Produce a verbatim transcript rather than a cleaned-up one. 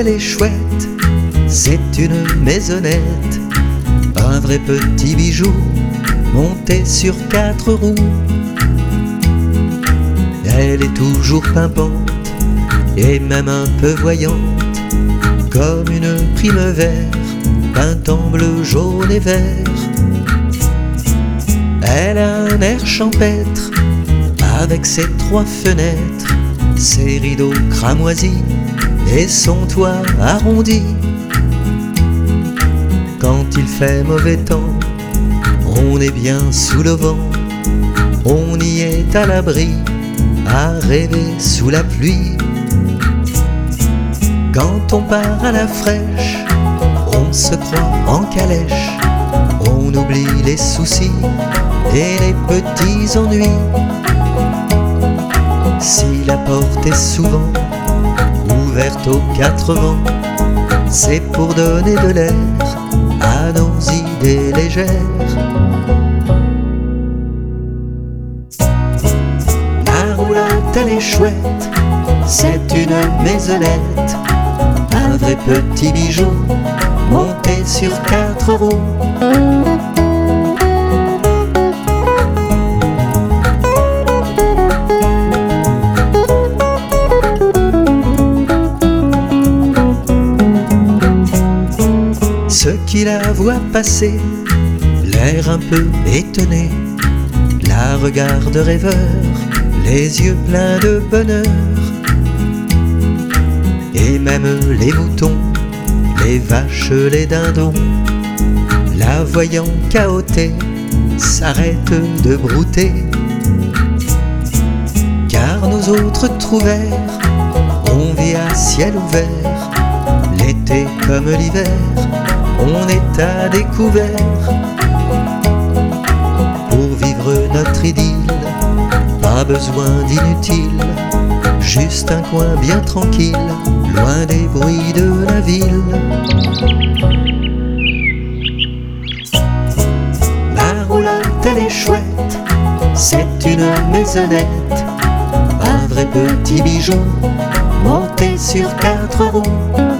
elle est chouette, c'est une maisonnette, un vrai petit bijou monté sur quatre roues. Elle est toujours pimpante et même un peu voyante, comme une primevère peinte en bleu, jaune et vert. Elle a un air champêtre avec ses trois fenêtres, ses rideaux cramoisis et son toit arrondi. Quand il fait mauvais temps, on est bien sous le vent, on y est à l'abri, à rêver sous la pluie. Quand on part à la fraîche, on se croit en calèche, on oublie les soucis et les petits ennuis. Si la porte est souvent ouverte aux quatre vents, c'est pour donner de l'air à nos idées légères. La roulotte elle est chouette, c'est une maisonnette, un vrai petit bijou monté sur quatre roues. Ceux qui la voient passer, l'air un peu étonné, la regardent rêveur, les yeux pleins de bonheur. Et même les moutons, les vaches, les dindons, la voyant cahoter, s'arrêtent de brouter. Car nous autres trouvères, on vit à ciel ouvert, l'été comme l'hiver, on est à découvert. Pour vivre notre idylle, pas besoin d'inutile, juste un coin bien tranquille, loin des bruits de la ville. La roulotte elle est chouette, c'est une maisonnette, un vrai petit bijou monté sur quatre roues.